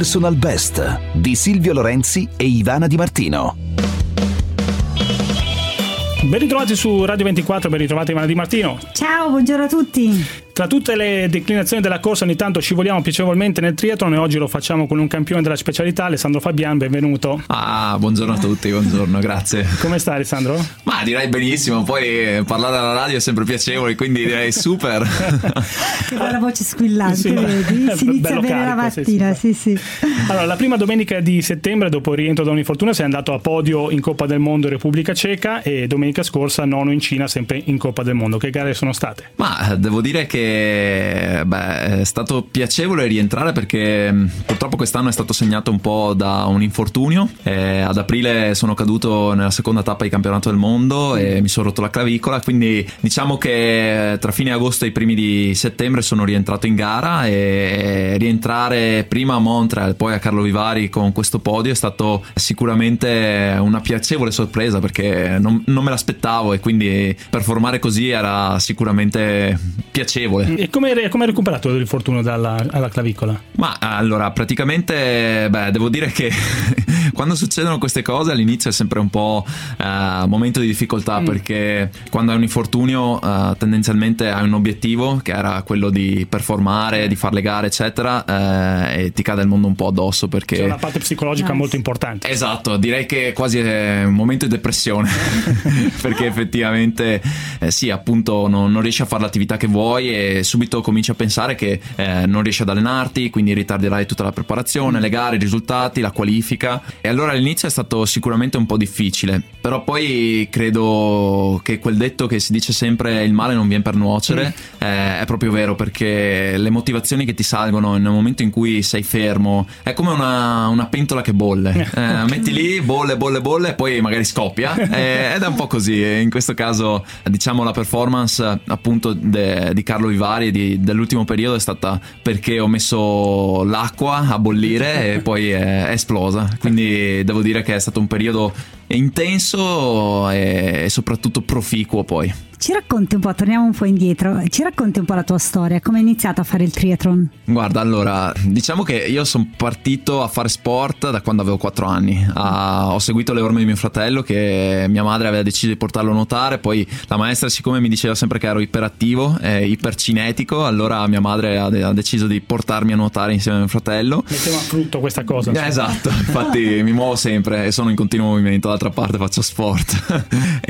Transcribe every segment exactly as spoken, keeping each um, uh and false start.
Personal Best di Silvio Lorenzi e Ivana Di Martino. Ben ritrovati su Radio ventiquattro, ben ritrovati Ivana Di Martino. Ciao, buongiorno a tutti. Tra tutte le declinazioni della corsa ogni tanto ci voliamo piacevolmente nel triathlon e oggi lo facciamo con un campione della specialità, Alessandro Fabian, benvenuto. Ah, buongiorno a tutti, buongiorno, grazie. Come stai Alessandro? Ma direi benissimo, poi parlare alla radio è sempre piacevole, quindi direi super. Che bella voce squillante, sì, vedi? Si inizia bene carico, la mattina, sì sì. sì sì. Allora, la prima domenica di settembre, dopo il rientro da un infortunio, sei andato a podio in Coppa del Mondo in Repubblica Ceca e domenica scorsa nono in Cina, sempre in Coppa del Mondo. Che gare sono state? Ma devo dire che beh, è stato piacevole rientrare perché purtroppo quest'anno è stato segnato un po' da un infortunio. Eh, ad aprile sono caduto nella seconda tappa di campionato del mondo e mi sono rotto la clavicola, quindi diciamo che tra fine agosto e i primi di settembre sono rientrato in gara, e rientrare prima a Montreal poi a Carlo Vivari con questo podio è stato sicuramente una piacevole sorpresa perché non, non me l'aspettavo, e quindi performare così era sicuramente piacevole. E come hai recuperato l'infortunio dalla alla clavicola? Ma allora, praticamente, beh, devo dire che quando succedono queste cose all'inizio è sempre un po' uh, momento di difficoltà, mm. perché quando hai un infortunio uh, tendenzialmente hai un obiettivo che era quello di performare, di fare le gare eccetera, uh, e ti cade il mondo un po' addosso perché c'è una parte psicologica nice. molto importante. Esatto, direi che quasi è un momento di depressione perché effettivamente eh, sì, appunto non, non riesci a fare l'attività che vuoi e subito cominci a pensare che eh, non riesci ad allenarti, quindi ritarderai tutta la preparazione, le gare, i risultati, la qualifica, e allora all'inizio è stato sicuramente un po' difficile, però poi credo che quel detto che si dice sempre il male non viene per nuocere mm. eh, è proprio vero, perché le motivazioni che ti salgono nel momento in cui sei fermo è come una, una pentola che bolle, eh, metti lì, bolle, bolle, bolle e poi magari scoppia eh, ed è un po' così, e in questo caso diciamo la performance appunto de, di Carlo Vivari di, dell'ultimo periodo è stata perché ho messo l'acqua a bollire e poi è, è esplosa, quindi devo dire che è stato un periodo intenso e, e soprattutto proficuo. Poi ci racconti un po', torniamo un po' indietro, ci racconti un po' la tua storia, come hai iniziato a fare il triathlon? Guarda, allora, diciamo che io sono partito a fare sport da quando avevo quattro anni. Ah, ho seguito le orme di mio fratello, che mia madre aveva deciso di portarlo a nuotare, poi la maestra, siccome mi diceva sempre che ero iperattivo e ipercinetico, allora mia madre ha, de- ha deciso di portarmi a nuotare insieme a mio fratello. Metteva a frutto questa cosa. Eh, esatto, infatti mi muovo sempre e sono in continuo movimento, d'altra parte faccio sport.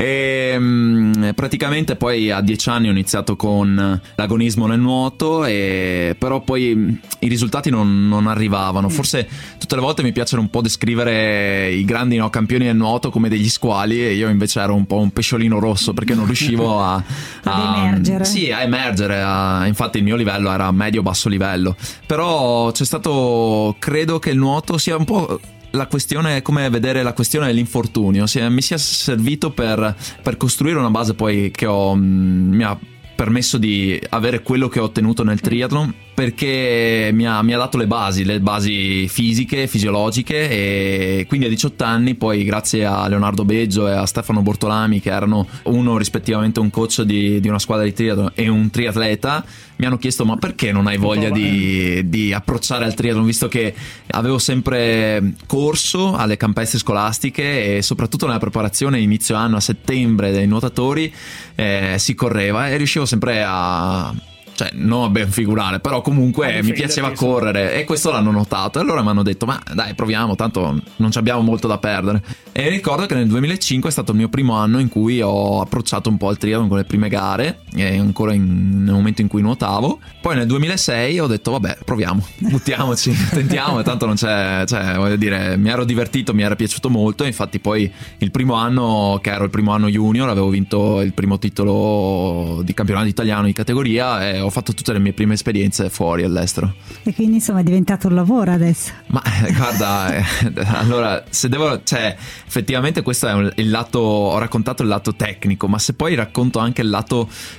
e mh, praticamente poi a dieci anni ho iniziato con l'agonismo nel nuoto, e però poi i risultati non, non arrivavano. Forse tutte le volte mi piace un po' descrivere i grandi no, campioni del nuoto come degli squali, e io invece ero un po' un pesciolino rosso perché non riuscivo a, a ad emergere. Sì, a emergere. A, infatti il mio livello era medio-basso livello, però c'è stato, credo che il nuoto sia un po' la questione, è come vedere la questione dell'infortunio, sia, mi sia servito per, per costruire una base poi che ho, mi ha permesso di avere quello che ho ottenuto nel triathlon, perché mi ha, mi ha dato le basi, le basi fisiche, fisiologiche, e quindi a diciotto anni poi, grazie a Leonardo Beggio e a Stefano Bortolami, che erano uno rispettivamente un coach di, di una squadra di triathlon e un triatleta, mi hanno chiesto: ma perché non hai voglia di, di approcciare al triathlon, visto che avevo sempre corso alle campestre scolastiche e soprattutto nella preparazione inizio anno a settembre dei nuotatori eh, si correva e riuscivo sempre a, cioè non a ben figurare, però comunque ah, mi piaceva correre, e questo l'hanno notato, e allora mi hanno detto: ma dai, proviamo, tanto non ci abbiamo molto da perdere. E ricordo che nel duemilacinque è stato il mio primo anno in cui ho approcciato un po' il triathlon con le prime gare, e ancora in, nel momento in cui nuotavo. Poi nel duemilasei ho detto: vabbè, proviamo, buttiamoci, tentiamo, e tanto non c'è, cioè voglio dire, mi ero divertito, mi era piaciuto molto. Infatti poi il primo anno, che ero il primo anno junior, avevo vinto il primo titolo di campionato italiano in categoria, e ho fatto tutte le mie prime esperienze fuori, all'estero. E quindi insomma è diventato un lavoro adesso. Ma eh, guarda, eh, allora se devo, cioè effettivamente questo è un, il lato, ho raccontato il lato tecnico, ma se poi racconto anche il lato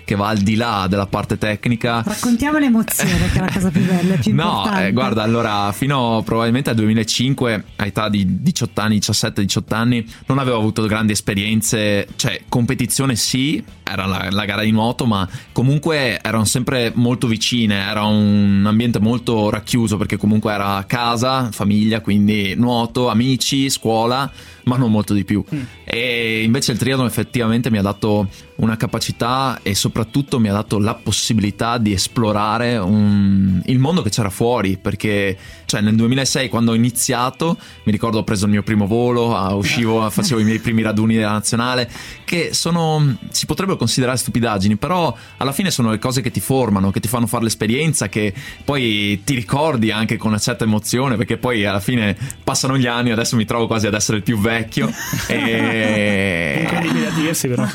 che va al di là della parte tecnica. Raccontiamo l'emozione, che è la cosa più bella, più no, importante. No, eh, guarda, allora fino probabilmente al duemilacinque, a età di diciotto anni, diciassette diciotto anni, non avevo avuto grandi esperienze, cioè competizione sì, era la, la gara di nuoto, ma comunque erano sempre molto vicine, era un ambiente molto racchiuso, perché comunque era casa, famiglia, quindi nuoto, amici, scuola, ma non molto di più. Mm. E invece il triathlon effettivamente mi ha dato una capacità e soprattutto mi ha dato la possibilità di esplorare un... il mondo che c'era fuori, perché cioè nel duemilasei, quando ho iniziato, mi ricordo ho preso il mio primo volo, uscivo, facevo i miei primi raduni della nazionale, che sono, si potrebbero considerare stupidaggini, però alla fine sono le cose che ti formano, che ti fanno fare l'esperienza, che poi ti ricordi anche con una certa emozione, perché poi alla fine passano gli anni, adesso mi trovo quasi ad essere il più vecchio e... incredibile a dirsi, però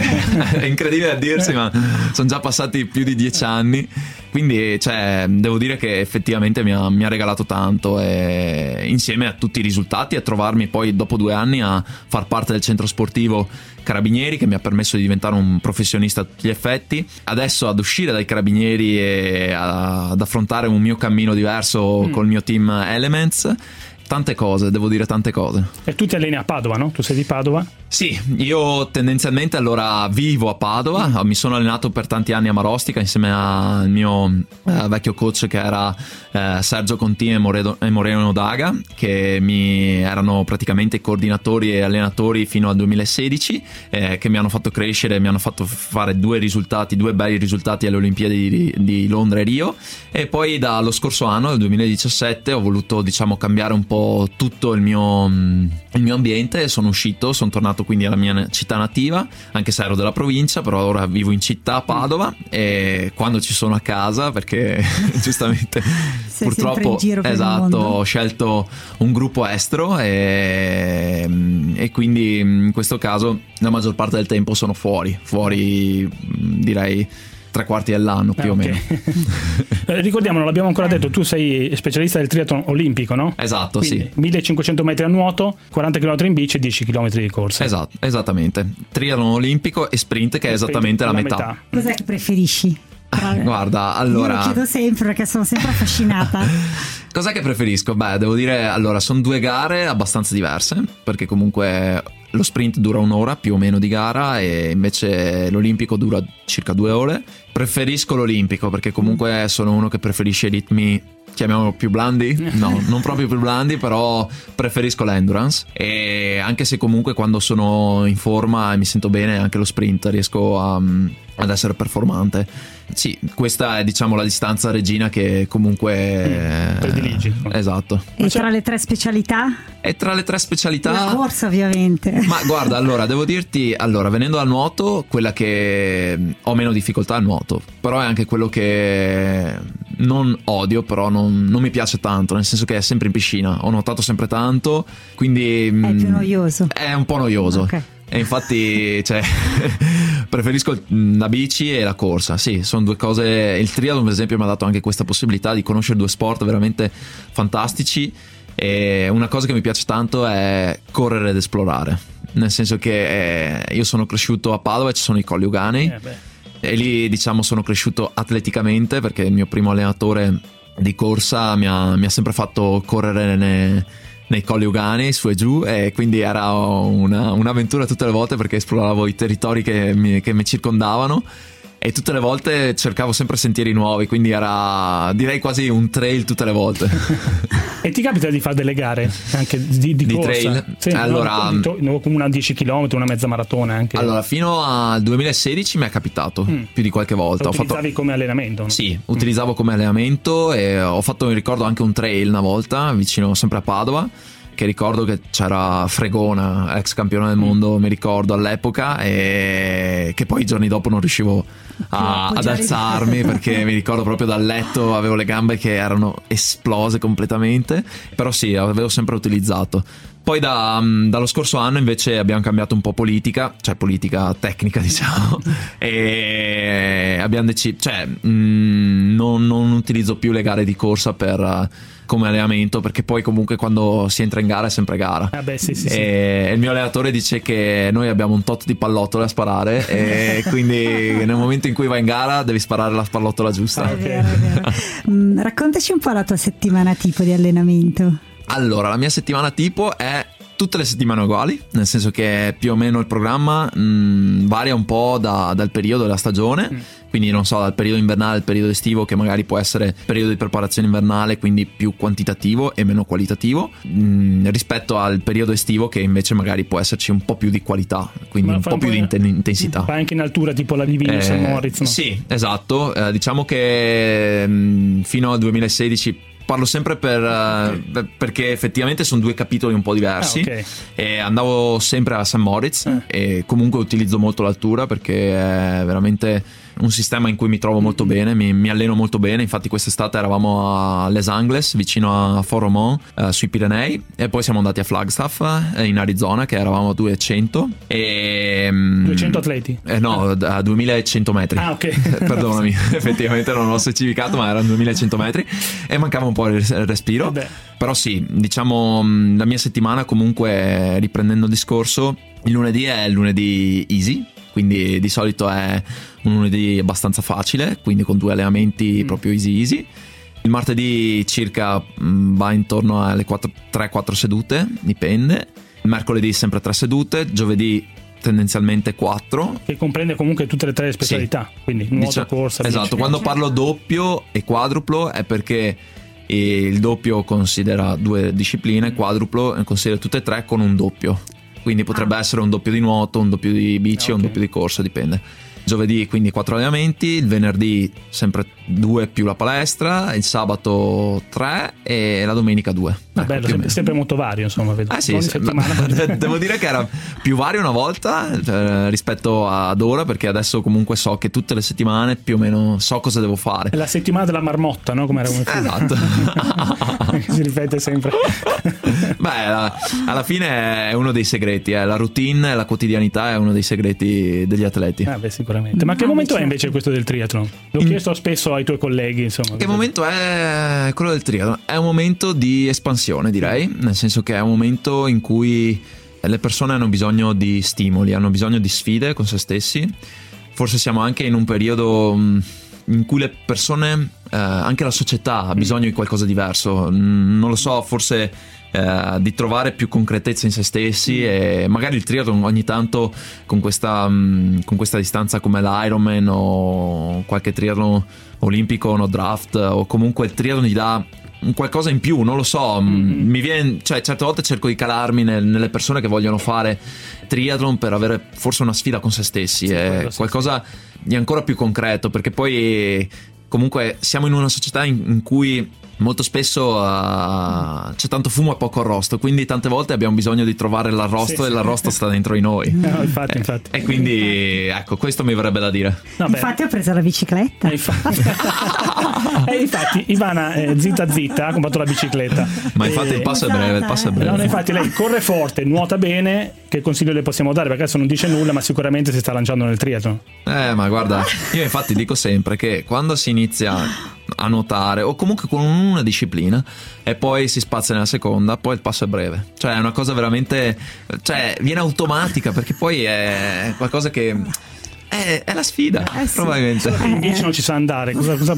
è incredibile a dirsi, ma sono già passati più di dieci anni, quindi cioè devo dire che effettivamente mi ha, mi ha regalato tanto, e insieme a tutti i risultati, a trovarmi poi dopo due anni a far parte del centro sportivo Carabinieri, che mi ha permesso di diventare un professionista a tutti gli effetti, adesso ad uscire dai Carabinieri e a, ad affrontare un mio cammino diverso mm. col mio team Elements. Tante cose, devo dire tante cose. E tu ti alleni a Padova, no? Tu sei di Padova? Sì, io tendenzialmente allora vivo a Padova, mm. mi sono allenato per tanti anni a Marostica insieme al mio eh, vecchio coach, che era eh, Sergio Contini e Moreno, e Moreno Daga, che mi erano praticamente i coordinatori e allenatori fino al duemilasedici, eh, che mi hanno fatto crescere, mi hanno fatto fare due risultati, due belli risultati alle Olimpiadi di, di Londra e Rio, e poi dallo scorso anno, nel duemiladiciassette, ho voluto diciamo cambiare un po' tutto il mio, il mio ambiente, sono uscito, sono tornato quindi alla mia città nativa, anche se ero della provincia, però ora vivo in città a Padova, e quando ci sono a casa, perché giustamente sei purtroppo in giro per esatto ho scelto un gruppo estero, e, e quindi in questo caso la maggior parte del tempo sono fuori fuori direi tre quarti dell'anno più ah, o okay. meno. Ricordiamo, non l'abbiamo ancora detto, tu sei specialista del triathlon olimpico, no? Esatto, quindi, sì. millecinquecento metri a nuoto, quaranta chilometri in bici e dieci chilometri di corsa. Esatto, esattamente. Triathlon olimpico e sprint, che è esattamente la, la metà. metà. Cos'è che preferisci? Guarda, allora... Io lo chiedo sempre perché sono sempre affascinata. Cos'è che preferisco? Beh, devo dire, allora, sono due gare abbastanza diverse, perché comunque lo sprint dura un'ora più o meno di gara, e invece l'olimpico dura circa due ore. Preferisco l'olimpico perché comunque sono uno che preferisce i ritmi, chiamiamolo più blandi, no, non proprio più blandi, però preferisco l'endurance, e anche se comunque quando sono in forma e mi sento bene, anche lo sprint riesco a, ad essere performante. Sì, questa è diciamo la distanza regina che comunque mm, prediligi. Esatto. E tra le tre specialità? E tra le tre specialità la corsa, ovviamente. Ma guarda, allora devo dirti, allora venendo al nuoto, quella che ho meno difficoltà al nuoto, però è anche quello che non odio, però non, non mi piace tanto, nel senso che è sempre in piscina, ho nuotato sempre tanto, quindi è più noioso. È un po' noioso. Ok. E infatti cioè, preferisco la bici e la corsa. Sì, sono due cose. Il triathlon per esempio mi ha dato anche questa possibilità di conoscere due sport veramente fantastici, e una cosa che mi piace tanto è correre ed esplorare, nel senso che eh, io sono cresciuto a Padova e ci sono i Colli Euganei, eh e lì diciamo sono cresciuto atleticamente, perché il mio primo allenatore di corsa mi ha, mi ha sempre fatto correre ne, nei Colli Euganei su e giù, e quindi era una, un'avventura tutte le volte, perché esploravo i territori che mi, che mi circondavano, e tutte le volte cercavo sempre sentieri nuovi, quindi era direi quasi un trail tutte le volte. E ti capita di fare delle gare anche di, di, di corsa? trail? Sì, allora, no, no, come una dieci chilometri, una mezza maratona anche. Allora, fino al duemilasedici mi è capitato mm. più di qualche volta. Lo utilizzavi ho fatto... come allenamento, no? Sì, utilizzavo mm. come allenamento, e ho fatto, mi ricordo, anche un trail una volta vicino sempre a Padova, che ricordo che c'era Fregona, ex campione del mondo, mi ricordo all'epoca, e che poi i giorni dopo non riuscivo a, ad alzarmi, perché mi ricordo proprio dal letto avevo le gambe che erano esplose completamente, però sì, avevo sempre utilizzato. Poi da, dallo scorso anno invece abbiamo cambiato un po' politica, cioè politica tecnica diciamo, e abbiamo deciso, cioè mh, non, non utilizzo più le gare di corsa per come allenamento, perché poi comunque quando si entra in gara è sempre gara. Ah beh, sì, sì, e sì. Il mio allenatore dice che noi abbiamo un tot di pallottole a sparare e quindi nel momento in cui vai in gara devi sparare la pallottola giusta. Ah, è vero, è vero. Mm, raccontaci un po' la tua settimana tipo di allenamento. Allora, la mia settimana tipo è tutte le settimane uguali, nel senso che più o meno il programma mh, varia un po' da, dal periodo della stagione, mm. quindi non so, dal periodo invernale al periodo estivo, che magari può essere periodo di preparazione invernale, quindi più quantitativo e meno qualitativo, mh, rispetto al periodo estivo che invece magari può esserci un po' più di qualità, quindi un po' più di inten- intensità. Fa anche in altura, tipo la Livigno, eh, Moritz, no? Sì, esatto, eh, diciamo che mh, fino al duemilasedici parlo sempre per, okay. perché effettivamente sono due capitoli un po' diversi. Ah, okay. E andavo sempre a Saint Moritz eh. e comunque utilizzo molto l'altura perché è veramente un sistema in cui mi trovo molto bene, mi, mi alleno molto bene. Infatti quest'estate eravamo a Les Angles, vicino a Fort-Romont, eh, sui Pirenei, e poi siamo andati a Flagstaff eh, in Arizona, che eravamo a duecento e duecento atleti? Eh, no, a duemilacento metri. Ah, ok. Perdonami, effettivamente non l'ho specificato, ma erano duemilacento metri e mancava un po' il respiro. Eh Però sì, diciamo la mia settimana comunque, riprendendo il discorso, il lunedì è il lunedì easy, quindi di solito è un lunedì abbastanza facile, quindi con due allenamenti mm. proprio easy easy. Il martedì circa mh, va intorno alle tre quattro sedute, dipende. Il mercoledì sempre tre sedute, giovedì tendenzialmente quattro, che comprende comunque tutte le tre specialità, sì. Quindi nuoto, Dicia- corsa, esatto, bici. Quando parlo doppio e quadruplo è perché il doppio considera due discipline, quadruplo considera tutte e tre con un doppio, quindi potrebbe ah. essere un doppio di nuoto, un doppio di bici o okay. un doppio di corsa, dipende. Giovedì quindi quattro allenamenti, il venerdì sempre due più la palestra, il sabato tre e la domenica due. Ecco, bello, sempre, sempre molto vario, insomma, vedo. Eh sì, sì, devo dire che era più vario una volta cioè, rispetto ad ora, perché adesso comunque so che tutte le settimane più o meno so cosa devo fare. È la settimana della marmotta, no? Come era come esatto. Si ripete sempre. Beh, alla fine è uno dei segreti, eh. La routine, la quotidianità è uno dei segreti degli atleti. Ah, beh, sicuramente. Ma che momento è invece questo del triathlon? L'ho In... chiesto spesso ai tuoi colleghi, insomma. Che momento è quello del triathlon? È un momento di espansione, direi, nel senso che è un momento in cui le persone hanno bisogno di stimoli, hanno bisogno di sfide con se stessi. Forse siamo anche in un periodo in cui le persone, eh, anche la società ha bisogno di qualcosa di diverso. Non lo so, forse eh, di trovare più concretezza in se stessi, e magari il triathlon ogni tanto con questa, mh, con questa distanza come l'Ironman o qualche triathlon olimpico, no draft, o comunque il triathlon gli dà un qualcosa in più, non lo so, mm-hmm. mi viene, cioè certe volte cerco di calarmi nel, nelle persone che vogliono fare triathlon per avere forse una sfida con se stessi, sì, è qualcosa di ancora più concreto, perché poi comunque siamo in una società in, in cui molto spesso uh, c'è tanto fumo e poco arrosto, quindi tante volte abbiamo bisogno di trovare l'arrosto, sì, e sì. l'arrosto sta dentro di noi. No, infatti, infatti. E, e quindi ecco, questo mi verrebbe da dire. No, infatti ho preso la bicicletta. E infatti, e infatti Ivana eh, zitta zitta ha comprato la bicicletta. Ma infatti e... il passo è breve, il passo è breve. No, infatti lei corre forte, nuota bene. Che consiglio le possiamo dare? Perché adesso non dice nulla, ma sicuramente si sta lanciando nel triathlon. Eh, ma guarda, io infatti dico sempre che quando si inizia a nuotare o comunque con una disciplina e poi si spazia nella seconda, poi il passo è breve, cioè è una cosa veramente, cioè viene automatica, perché poi è qualcosa che è, è la sfida, eh sì. probabilmente in bici non ci sa andare, cosa, cosa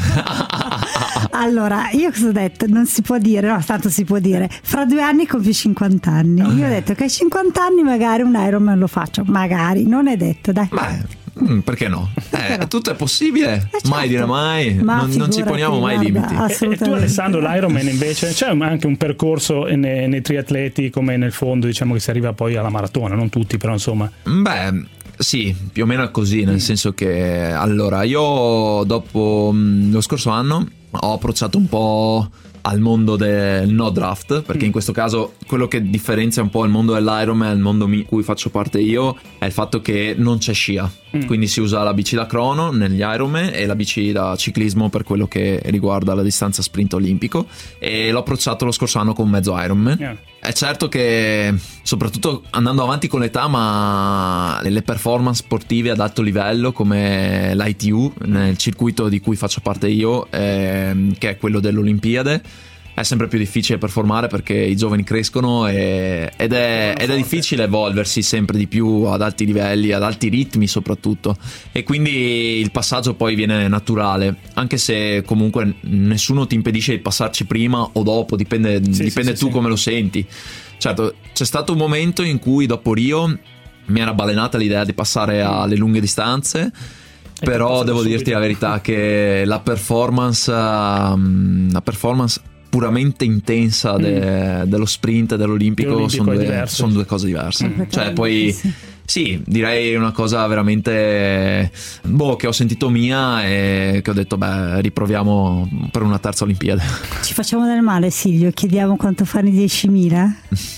allora io cosa ho detto? Non si può dire, no, tanto si può dire fra due anni compio cinquanta anni. Io ho detto che a cinquanta anni magari un Ironman lo faccio, magari, non è detto, dai. Beh, Mm, perché no? Eh, tutto è possibile, eh certo. Mai dire mai, non, non ci poniamo mai limiti. E, e tu Alessandro, l'Ironman invece c'è anche un percorso nei, nei triatleti come nel fondo, diciamo che si arriva poi alla maratona, non tutti però insomma. Beh sì, più o meno è così, nel mm. senso che allora io dopo mh, lo scorso anno ho approcciato un po' al mondo del no draft, perché mm. in questo caso quello che differenzia un po' il mondo dell'Ironman, il mondo in cui faccio parte io, è il fatto che non c'è scia, mm. quindi si usa la bici da crono negli Ironman e la bici da ciclismo per quello che riguarda la distanza sprint olimpico, e l'ho approcciato lo scorso anno con mezzo Ironman. Yeah. È certo che soprattutto andando avanti con l'età, ma le performance sportive ad alto livello come l'I T U nel circuito di cui faccio parte io, ehm, che è quello dell'Olimpiade, è sempre più difficile performare perché i giovani crescono e, ed, è, ed è difficile evolversi sempre di più ad alti livelli, ad alti ritmi soprattutto, e quindi il passaggio poi viene naturale, anche se comunque nessuno ti impedisce di passarci prima o dopo, dipende, sì, dipende sì, tu sì, come sì. lo senti. Certo, c'è stato un momento in cui dopo Rio mi era balenata l'idea di passare alle lunghe distanze, e però devo dirti subito. la verità che la performance la performance puramente intensa de, mm. dello sprint e dell'olimpico sono due, son due cose diverse. Mm. Cioè poi sì. sì, direi una cosa veramente boh, che ho sentito mia e che ho detto beh, riproviamo per una terza Olimpiade. Ci facciamo del male, Silvio? Chiediamo quanto fanno i diecimila?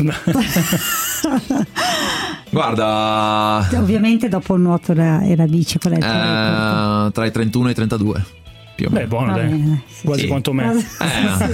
Guarda, ovviamente dopo il nuoto e la bici, qual è il tuo eh, tra i trentuno e i trentadue. Più o meno. Beh, buono, dai. Bene, sì, quasi sì. quanto me. Eh,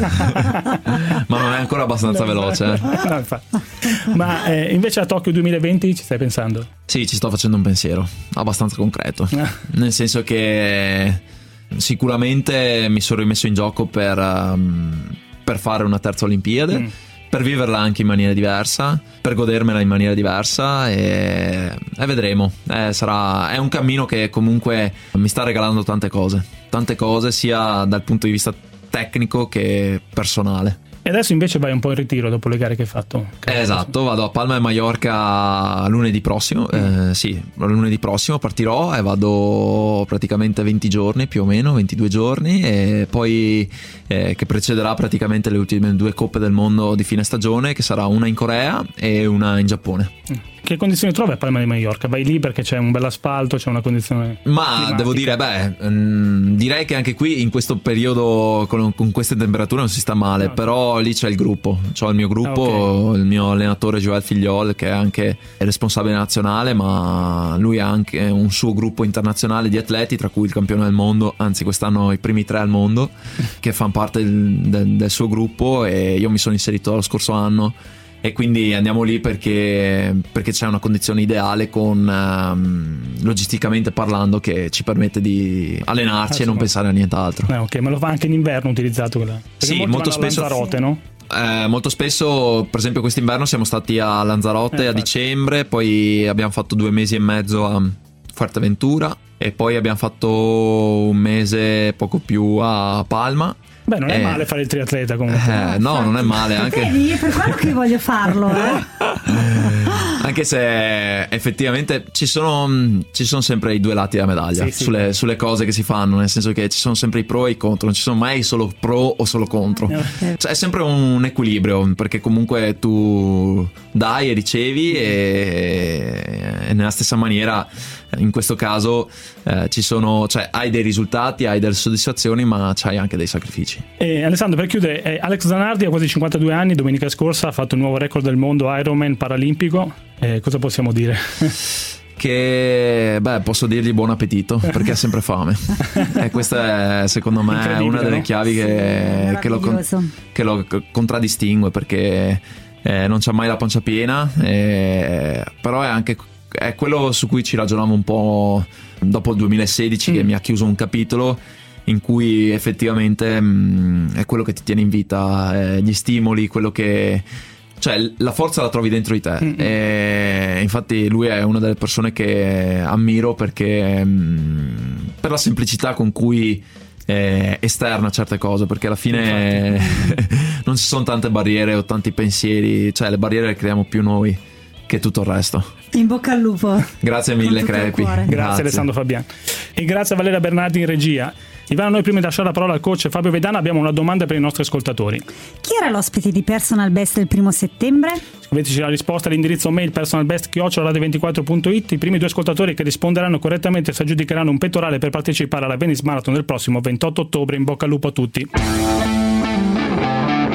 ma non è ancora abbastanza no, veloce. No, ma eh, invece a Tokyo duemilaventi ci stai pensando? Sì, ci sto facendo un pensiero abbastanza concreto. Nel senso che sicuramente mi sono rimesso in gioco per, um, per fare una terza Olimpiade. Mm. Per viverla anche in maniera diversa, per godermela in maniera diversa e, e vedremo. Eh, sarà, è un cammino che comunque mi sta regalando tante cose, tante cose sia dal punto di vista tecnico che personale. E adesso invece vai un po' in ritiro dopo le gare che hai fatto? Esatto, vado a Palma e Mallorca lunedì prossimo, eh, sì, lunedì prossimo partirò e vado praticamente venti giorni più o meno, ventidue giorni, e poi eh, che precederà praticamente le ultime due coppe del mondo di fine stagione, che sarà una in Corea e una in Giappone. Che condizioni trovi a Palma di Mallorca? Vai lì perché c'è un bel asfalto, c'è una condizione ma climatica. Devo dire, beh, mh, direi che anche qui in questo periodo con, con queste temperature non si sta male, no, però lì c'è il gruppo, c'ho il mio gruppo, ah, okay. il mio allenatore Joel Figliol, che è anche responsabile nazionale, ma lui ha anche un suo gruppo internazionale di atleti, tra cui il campione del mondo, anzi quest'anno i primi tre al mondo, che fanno parte del, del, del suo gruppo, e io mi sono inserito lo scorso anno. E quindi andiamo lì perché, perché c'è una condizione ideale con um, logisticamente parlando, che ci permette di allenarci ah, e non pensare a nient'altro. Eh, ok, ma lo fa anche in inverno utilizzato quella? Perché sì, molto spesso. Lanzarote, no? Eh, molto spesso, per esempio quest'inverno siamo stati a Lanzarote eh, a dicembre, poi abbiamo fatto due mesi e mezzo a Fuerteventura e poi abbiamo fatto un mese poco più a Palma. Beh, non è eh, male fare il triatleta comunque. Eh, no, non è male anche. Vedi, per quello che voglio farlo, eh. Anche se effettivamente ci sono, ci sono sempre i due lati della medaglia, sì, sulle, sì. sulle cose che si fanno, nel senso che ci sono sempre i pro e i contro, non ci sono mai solo pro o solo contro. Okay. Cioè, è sempre un equilibrio, perché comunque tu dai e ricevi e, e nella stessa maniera in questo caso eh, ci sono, cioè hai dei risultati, hai delle soddisfazioni, ma c'hai anche dei sacrifici. E Alessandro, per chiudere, eh, Alex Zanardi ha quasi cinquantadue anni, domenica scorsa ha fatto il nuovo record del mondo Ironman paralimpico. Eh, cosa possiamo dire? Che beh, posso dirgli buon appetito, perché ha sempre fame. E questa è secondo me una delle no? chiavi che, che, lo, che lo contraddistingue, perché eh, non c'ha mai la pancia piena, eh, però è anche è quello su cui ci ragioniamo un po' dopo il duemilasedici, mm. che mi ha chiuso un capitolo in cui effettivamente mh, è quello che ti tiene in vita, eh, gli stimoli, quello che, cioè la forza la trovi dentro di te. Mm-hmm. E infatti lui è una delle persone che ammiro, perché mh, per la semplicità con cui eh, esterna certe cose, perché alla fine non ci sono tante barriere o tanti pensieri, cioè le barriere le creiamo più noi che tutto il resto. In bocca al lupo. Grazie mille, Crepi. Grazie, grazie Alessandro Fabian. E grazie a Valeria Bernardi in regia. Ivana, noi prima di lasciare la parola al coach Fabio Vedana abbiamo una domanda per i nostri ascoltatori. Chi era l'ospite di Personal Best il primo settembre? Scriveteci la risposta all'indirizzo mail personalbest chiocciola radio ventiquattro punto it. I primi due ascoltatori che risponderanno correttamente si aggiudicheranno un pettorale per partecipare alla Venice Marathon del prossimo ventotto ottobre. In bocca al lupo a tutti.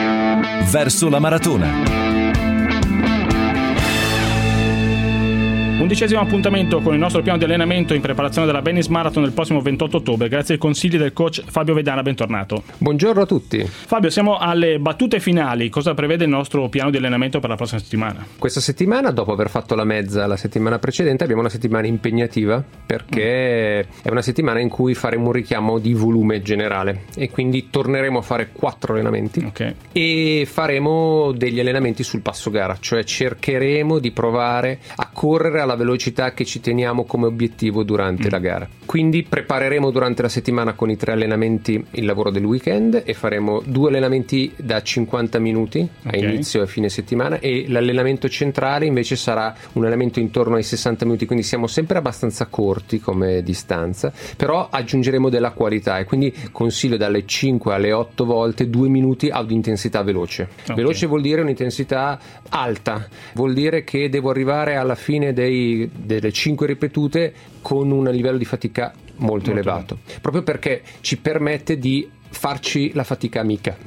Verso la maratona. Undicesimo appuntamento con il nostro piano di allenamento in preparazione della Venice Marathon del prossimo ventotto ottobre, grazie ai consigli del coach Fabio Vedana. Bentornato. Buongiorno a tutti. Fabio, siamo alle battute finali. Cosa prevede il nostro piano di allenamento per la prossima settimana? Questa settimana, dopo aver fatto la mezza la settimana precedente, abbiamo una settimana impegnativa, perché mm. è una settimana in cui faremo un richiamo di volume generale e quindi torneremo a fare quattro allenamenti, okay. e faremo degli allenamenti sul passo gara, cioè cercheremo di provare a correre alla velocità che ci teniamo come obiettivo durante mm. la gara. Quindi prepareremo durante la settimana con i tre allenamenti il lavoro del weekend e faremo due allenamenti da cinquanta minuti a okay. inizio e fine settimana, e l'allenamento centrale invece sarà un allenamento intorno ai sessanta minuti, quindi siamo sempre abbastanza corti come distanza, però aggiungeremo della qualità, e quindi consiglio dalle cinque alle otto volte due minuti ad intensità veloce. Okay. Veloce vuol dire un'intensità alta, vuol dire che devo arrivare alla fine dei, delle cinque ripetute con un livello di fatica molto, molto elevato, bene. Proprio perché ci permette di farci la fatica amica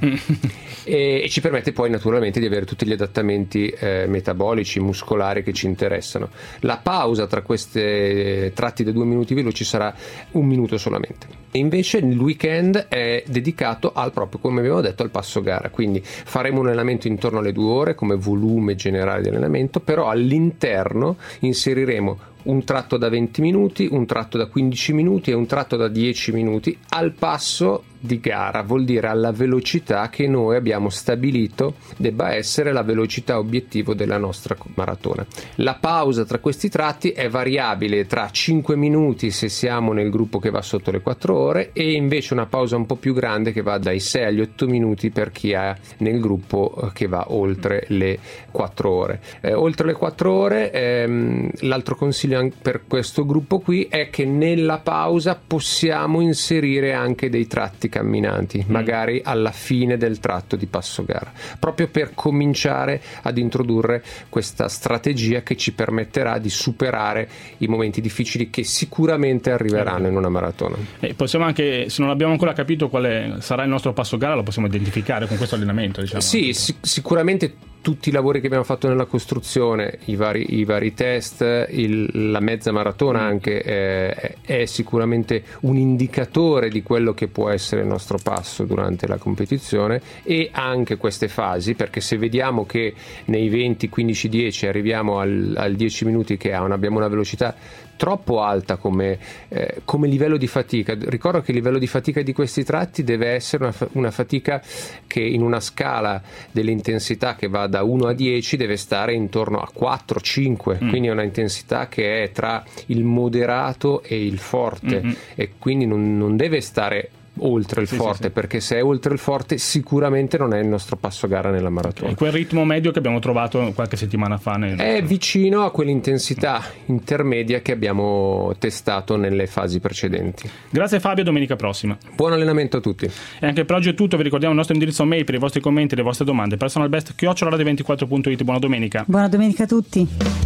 e, e ci permette poi naturalmente di avere tutti gli adattamenti eh, metabolici, muscolari che ci interessano. La pausa tra queste tratti da due minuti veloci sarà un minuto solamente, e invece il weekend è dedicato al proprio, come abbiamo detto, al passo gara, quindi faremo un allenamento intorno alle due ore come volume generale di allenamento, però all'interno inseriremo un tratto da venti minuti, un tratto da quindici minuti e un tratto da dieci minuti al passo di gara, vuol dire alla velocità che noi abbiamo stabilito debba essere la velocità obiettivo della nostra maratona. La pausa tra questi tratti è variabile tra cinque minuti se siamo nel gruppo che va sotto le quattro ore, e invece una pausa un po' più grande che va dai sei agli otto minuti per chi è nel gruppo che va oltre le quattro ore. Eh, oltre le quattro ore, ehm, l'altro consiglio per questo gruppo qui è che nella pausa possiamo inserire anche dei tratti camminanti, mm. magari alla fine del tratto di passo gara, proprio per cominciare ad introdurre questa strategia che ci permetterà di superare i momenti difficili che sicuramente arriveranno in una maratona. E possiamo anche, se non abbiamo ancora capito quale sarà il nostro passo gara, lo possiamo identificare con questo allenamento, diciamo. Sì, sic- sicuramente tutti i lavori che abbiamo fatto nella costruzione, i vari, i vari test, il, la mezza maratona anche eh, è sicuramente un indicatore di quello che può essere il nostro passo durante la competizione, e anche queste fasi, perché se vediamo che nei venti, quindici, dieci arriviamo al, al dieci minuti che ha, abbiamo una velocità troppo alta come, eh, come livello di fatica. Ricordo che il livello di fatica di questi tratti deve essere una, una fatica che in una scala dell'intensità che va da uno a dieci deve stare intorno a quattro cinque, mm. quindi è una intensità che è tra il moderato e il forte, mm-hmm. e quindi non, non deve stare oltre il sì, forte, sì, sì. perché se è oltre il forte sicuramente non è il nostro passo gara nella maratona. Okay. Quel ritmo medio che abbiamo trovato qualche settimana fa nel... è vicino a quell'intensità intermedia che abbiamo testato nelle fasi precedenti. Grazie Fabio, domenica prossima. Buon allenamento a tutti. E anche per oggi è tutto. Vi ricordiamo il nostro indirizzo mail per i vostri commenti e le vostre domande: personalbest chiocciola radio ventiquattro punto it. Buona domenica. Buona domenica a tutti.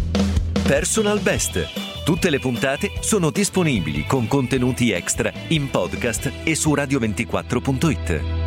Personal Best. Tutte le puntate sono disponibili con contenuti extra in podcast e su radio ventiquattro punto it.